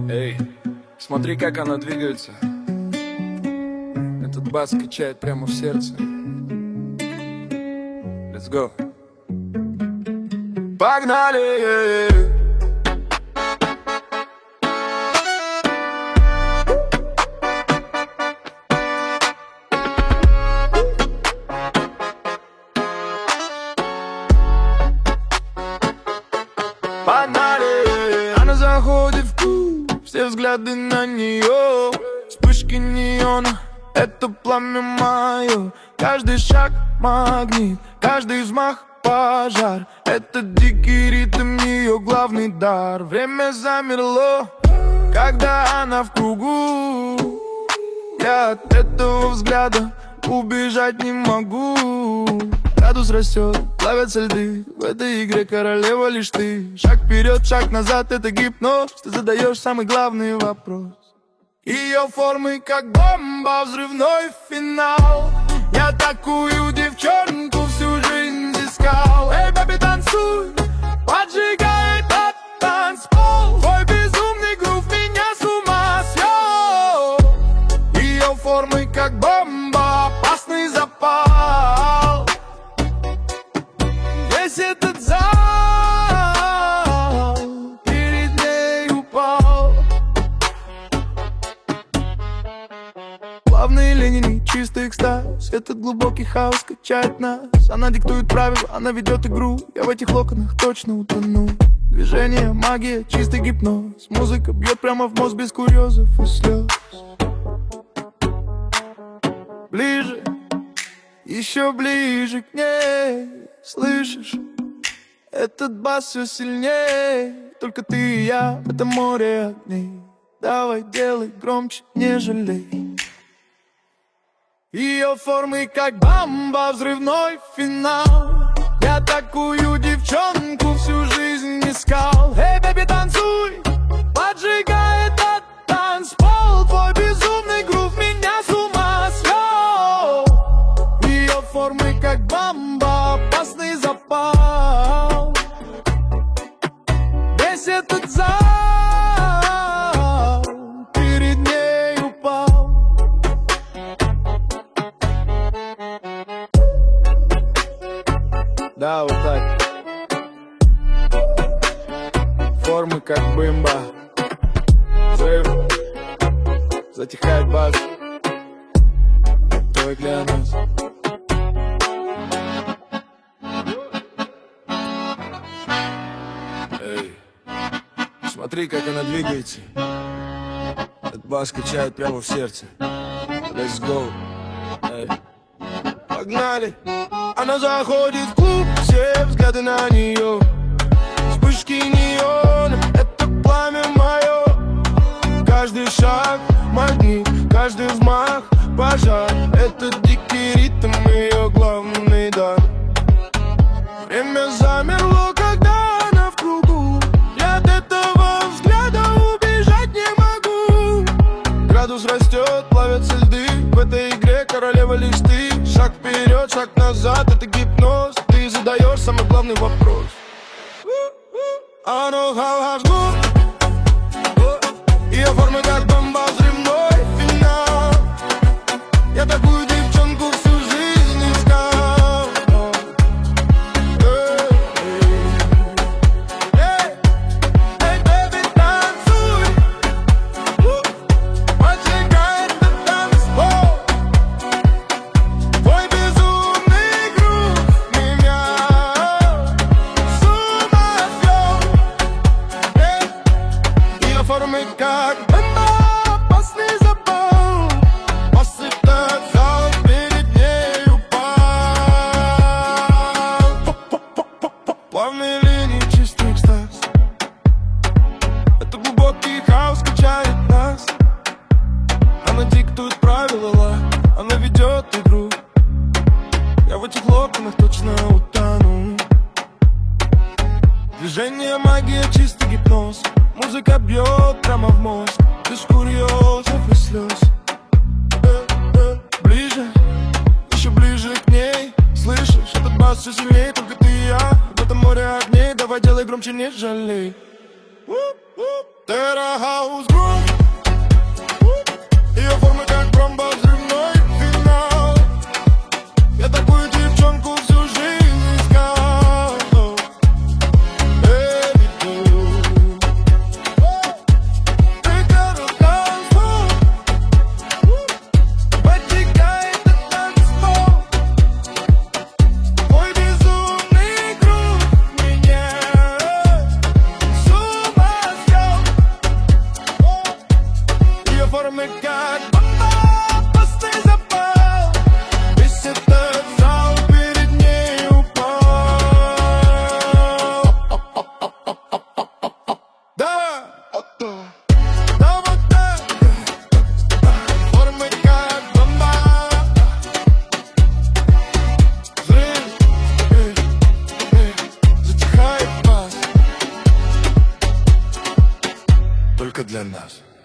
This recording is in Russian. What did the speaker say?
Эй, смотри, как она двигается. Этот бас качает прямо в сердце. Let's go. Погнали! Погнали! Она заходит в клуб, все взгляды на нее. Вспышки неона, это пламя мое. Каждый шаг магнит, каждый взмах пожар. Это дикий ритм, ее главный дар. Время замерло, когда она в кругу. Я от этого взгляда убежать не могу. Градус растет, плавятся льды. В этой игре королева лишь ты. Шаг вперед, шаг назад, это гипноз. Ты задаешь самый главный вопрос. Ее формы как бомба, взрывной финал. Я такую девчонку всю жизнь искал. Эй, бэби, танцуй, поджигай этот танцпол. Твой безумный грув меня с ума свел. Ее формы как бомба, опасный запал. Весь этот зал перед ней упал. Плавные линии, чистый экстаз. Этот глубокий хаос качает нас. Она диктует правила, она ведет игру. Я в этих локонах точно утону. Движение, магия, чистый гипноз. Музыка бьет прямо в мозг без курьезов и слез. Ближе, еще ближе к ней. Слышишь, этот бас все сильнее. Только ты и я, это море огней. Давай делай громче, не жалей. Ее формы как бомба, взрывной финал. Я такую девчонку всю жизнь искал. Эй, бэби, танцуй, поджигай этот танцпол. Твой безумный грув меня с ума свел. Ее формы как бомба, опасный запал. Весь этот зал перед ней упал. Да, вот так. Формы как бымба. Взрыв. Затихает бас. Твой глянец. Эй, смотри, как она двигается. Этот бас качает прямо в сердце. Let's go. Эй. Погнали! Она заходит в клуб, все взгляды на нее. Вспышки неона, это пламя мое. Каждый шаг магнит, каждый взмах пожар. Это дикий ритм, ее главный дар. Время замерло, когда она в кругу. Я от этого взгляда убежать не могу. Градус растет, плавятся льды. В этой игре королева лишь ты. Шаг вперед, шаг назад, это гипноз. Ты задаешь самый главный вопрос. I know how good. Ее формы как бомба, взрывной финал. Я такую девчонку всю жизнь искал. Эй, бэби, танцуй, поджигай этот танцпол. Твой безумный грув меня с ума свел. Ее формы как бомба, опасный запал. Бас этот зал перед ней упал. Плавные линии, чистый экстаз. Это глубокий хаос качает нас. Она диктует правила, она ведет игру. Я в этих локонах точно утону. Движение, магия, чистый гипноз. Музыка бьет прямо в мозг, без курьезов и слез. Ближе, еще ближе к ней. Слышишь, этот бас все сильнее. Только ты и я, в этом море огней. Давай делай громче, не жалей. Террахаус Грув. Ее формы как бомба, взрывной финал. Я такую девчонку всю жизнь искал. Baby, пригород танцпол, подтекает этот танцпол. Твой безумный грув меня с ума свел. Ее формы как бомба, пустый запал. Весь этот зал перед ней упал. Да, да, вот так. Формы как бомба. Взрыв, затихает бас. Только для нас.